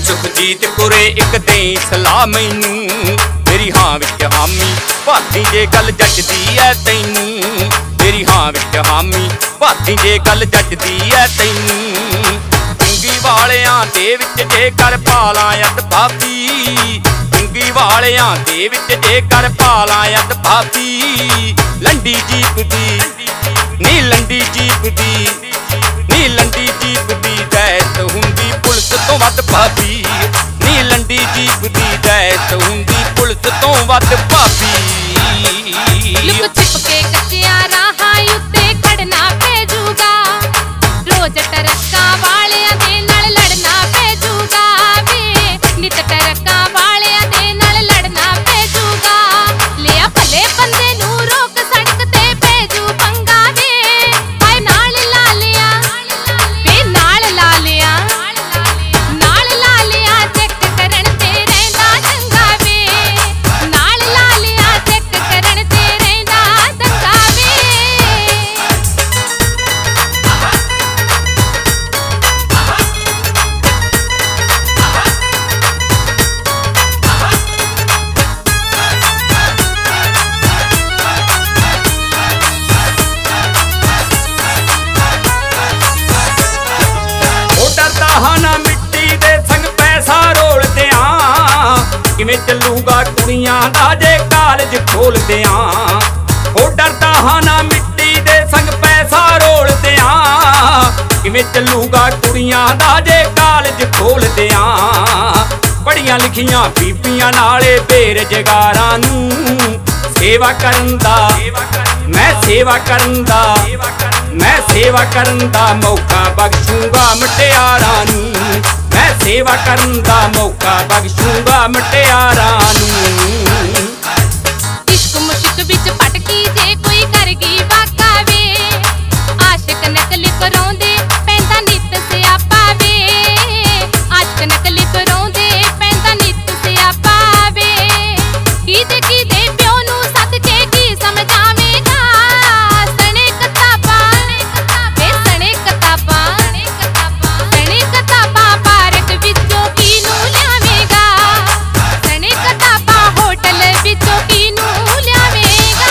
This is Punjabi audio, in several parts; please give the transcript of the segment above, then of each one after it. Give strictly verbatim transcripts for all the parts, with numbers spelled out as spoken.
ਸੁਖਜੀਤ ਕੁਰੇ ਇੱਕ ਦੇ ਸਲਾਹ ਮੈਨੂੰ, ਮੇਰੀ ਹਾਂ ਵਿੱਚ ਹਾਮੀ ਭਾਤੀ ਜੇ ਗੱਲ ਜੱਜਦੀ ਐ ਤੈਨੂੰ। ਮੇਰੀ ਹਾਂ ਵਿੱਚ ਹਾਮੀ ਭਾਤੀ ਜੇ ਗੱਲ ਜੱਜਦੀ ਐ ਤੈਨੂੰ। ਚੁੰਗੀ ਵਾਲਿਆਂ ਦੇ ਵਿੱਚ ਜੇ ਕਰ ਪਾਲਾਂ ਅੱਧ ਭਾਬੀ, ਚੁੰਗੀ ਵਾਲਿਆਂ ਦੇ ਵਿੱਚ ਜੇ ਕਰ ਪਾਲਾਂ ਅੱਧ ਭਾਬੀ। ਲੰਡੀ ਜੀਪ ਦੀ ਨੀ ਲੰਡੀ ਜੀਪ ਦੀ ਨੀ ਲੰਡੀ ਜੀਪ ਦੀ ਦੈਤ ਹੁੰਦੀ ਪੁਲਿਸ ਤੋਂ ਵੱਧ ਭਾਬੀ। ਨੀ ਲੰਡੀ ਜੀਪ ਦੀ ਦੈਤ ਹੁੰਦੀ ਪੁਲਿਸ ਤੋਂ ਵੱਧ ਭਾਬੀ। ਲੁਕ ਛਿਪ ਕੇ ਕੱਚਿਆਂ ਰਾਹਾਂ ਉੱਤੇ ਖੜਨਾ ਪੇਜੂਗਾ, ਰੋਜ਼ ਟਰੱਕਾਂ ਵਾਲਿਆਂ ਦੇ ਨਾਲ ਲੜਨਾ ਪੇਜੂਗਾ ਵੇ। ਨਿਤ ਟਰੱਕਾਂ ਵਾਲਿਆਂ ਦੇ ਨਾਲ ਲੜਨਾ ਪੇਜੂਗਾ, ਲਿਆ ਭਲੇ ਬੰਦੇ ਨੂੰ ਰੋਕ ਸੜਕ ਤੇ ਭੇਜੂ ਪੰਗਾ ਵੇ। ਹਾਏ ਨਾਲ ਲਾ ਲਿਆ ਵੇ ਨਾਲ ਲਾ ਲਿਆ, ਨਾਲ ਲਾ ਲਿਆ ਚੈੱਕ ਕਰਨ ਤੇ ਰਹਿੰਦਾ ਚੰਗਾ ਵੇ। ਨਾਲ ਲਾ ਲਿਆ ਚੈੱਕ ਕਰਨ ਤੇ ਰਹਿੰਦਾ ਚੰਗਾ ਵੇ। ਉਹ ਡਰਦਾ ਹਾਂ ਨਾ ਮਿੱਟੀ ਦੇ ਸੰਗ ਪੈਸਾ ਰੋਲਦਿਆਂ, ਕਿਵੇਂ ਚੱਲੂਗਾ ਕੁੜੀਆਂ ਦਾ ਜੇ ਕਾਲਜ ਖੋਲਦਿਆਂ। ਉਹ ਡਰਦਾ ਹਾਂ ਨਾ ਮਿੱਟੀ ਦੇ ਸੰਗ ਪੈਸਾ ਰੋਲਦਿਆਂ, ਕਿਵੇਂ ਚੱਲੂਗਾ ਕੁੜੀਆਂ ਦਾ ਜੇ ਕਾਲਜ ਖੋਲਦਿਆਂ। ਪੜ੍ਹੀਆਂ ਲਿਖੀਆਂ ਬੀਬੀਆਂ ਨਾਲੇ ਬੇਰੁਜ਼ਗਾਰਾਂ ਨੂੰ ਸੇਵਾ ਕਰਨ ਦਾ, ਮੈਂ ਸੇਵਾ ਕਰਨ ਦਾ, ਮੈਂ ਸੇਵਾ ਕਰਨ ਦਾ ਮੌਕਾ ਬਖਸ਼ੂੰਗਾ ਮੁਟਿਆਰਾਂ ਨੂੰ। ਮੈਂ ਸੇਵਾ ਕਰਨ ਦਾ ਮੌਕਾ ਬਖਸ਼ੂੰਗਾ ਮੁਟਿਆਰਾਂ ਨੂੰ। ਇਸ਼ਕ ਮੁਸ਼ਕ ਵਿੱਚ ਭਟਕੀ ਜੇ ਕੋਈ ਕਰ ਗਈ ਵਾਕਾ ਵੇ, ਆਸ਼ਿਕ ਨਕਲੀ ਕਰਾਉਂਦੇ ਪੈਂਦਾ ਨਿੱਤ ਸਿਆਪਾ ਵੇ। ਆਸ਼ਿਕ ਨਕਲੀ ਕਰਾਉਂਦੇ ਪੈਂਦਾ ਨਿੱਤ ਸਿਆਪਾ ਵੇ। ਕਿਹਦੇ ਕਿਹਦੇ ਪਿਓ ਨੂੰ ਸੱਦ ਕੇ ਕੀ ਸਮਝਾਵੇਂਗਾ, ਸਣੇ ਕਿਤਾਬਾਂ ਵੇ ਸਣੇ ਕਿਤਾਬਾਂ, ਸਣੇ ਕਿਤਾਬਾਂ ਪਾਰਕ ਵਿੱਚੋਂ ਕਿਹਨੂੰ ਲਿਆਵੇਂਗਾ, ਸਣੇ ਕਿਤਾਬਾਂ ਹੋਟਲ ਵਿੱਚੋਂ ਕਿਹਨੂੰ ਲਿਆਵੇਂਗਾ।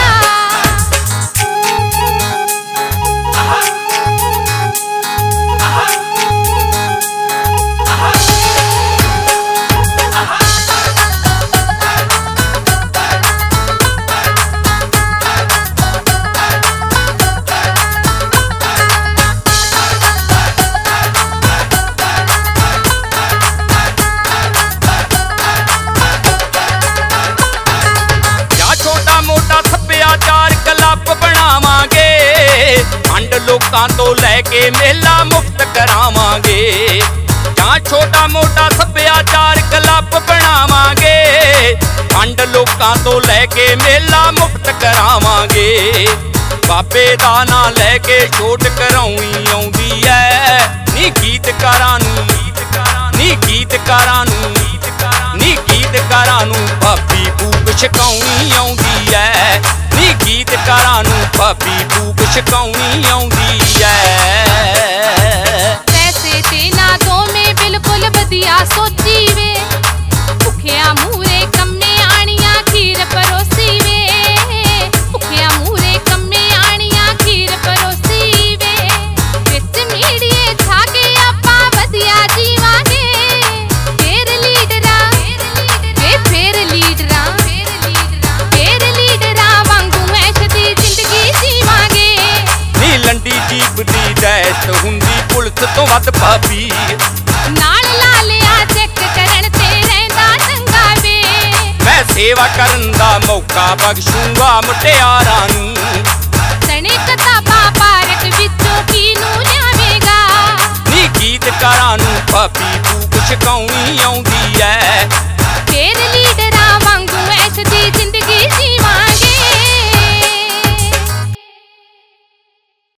ਜਾਂ ਛੋਟਾ ਮੋਟਾ ਸੱਭਿਆਚਾਰ ਕਲੱਬ ਬਣਾਵਾਂਗੇ, ਫੰਡ ਲੋਕਾਂ ਤੋਂ ਲੈ ਕੇ ਮੇਲਾ ਮੁਫਤ ਕਰਾਵਾਂਗੇ। ਜਾਂ ਛੋਟਾ ਮੋਟਾ ਸੱਭਿਆਚਾਰ ਕਲੱਬ ਬਣਾਵਾਂਗੇ, ਫੰਡ ਲੋਕਾਂ ਤੋਂ ਲੈ ਕੇ ਮੇਲਾ ਮੁਫਤ ਕਰਾਵਾਂਗੇ। ਬਾਬੇ ਦਾ ਨਾਂ ਲੈ ਕੇ ਛੋਟ ਕਰਾਉਣੀ ਆਉਂਦੀ ਐ ਨੀ ਗੀਤਕਾਰਾਂ ਨੂੰ, ਨੀ ਗੀਤਕਾਰਾਂ ਨੂੰ, ਨੀ ਗੀਤਕਾਰਾਂ ਨੂੰ ਭਾਬੀ ਭੂਕ ਛਕਾਉਣੀ ਆਉਂਦੀ ਐ। ਨੀ ਗੀਤਕਾਰਾਂ ਨੂੰ ਭਾਬੀ ਭੂਕ ਛਕਾਉਣੀ ਆਉਂਦੀ ਐ। ਪੈਸੇ ਤੇ ਨਾ ਦੋਵੇਂ ਬਿਲਕੁਲ ਵਧੀਆ ਸੋਚੀ ਵੇ, ਭੁੱਖਿਆ ਮੂਰੇ ਕੰਮੇ ਆਣੀਆਂ ਖੀਰ ਪਰੋਸੀ ਵੇ। ਭੁੱਖਿਆ ਮੂਰੇ ਕੰਮੇ ਆਣੀਆਂ ਖੀਰ ਪਰੋਸੀ ਵੇ। ਵਿੱਚ ਮੀਡੀਏ ਛਾ ਕੇ ਆਪਾਂ ਵਧੀਆ ਜੀਵਾਂਗੇ, ਫੇਰ ਲੀਡਰਾਂ ਵੇ ਫੇਰ ਲੀਡਰਾਂ, ਫੇਰ ਲੀਡਰਾਂ ਵਾਂਗੂ ਐਸ਼ ਦੀ ਜ਼ਿੰਦਗੀ ਜੀਵਾਂਗੇ। ਨੀ ਲੰਡੀ ਜੀਪ ਦੀ ਦੈਤ ਹੁੰਦੀ ਪੁਲਿਸ ਤੋਂ ਵੱਧ ਭਾਬੀ। ਨਾਲ ਲਾ ਲਿਆ ਚੈੱਕ ਕਰਨ ਤੇ ਰਹਿੰਦਾ ਚੰਗਾ ਵੇ। ਮੈਂ ਸੇਵਾ ਕਰਨ ਦਾ ਮੌਕਾ ਬਖਸ਼ੂੰਗਾ ਮੁਟਿਆਰਾਂ ਨੂੰ। ਸਣੇ ਕਿਤਾਬਾਂ ਪਾਰਕ ਵਿੱਚੋਂ ਕਿਹਨੂੰ ਲਿਆਵੇਂਗਾ, ਨੀ ਗੀਤਕਾਰਾਂ ਨੂੰ ਭਾਬੀ ਭੂਕ ਛਕਾਉਣੀ ਆਉਂਦੀ ਐ।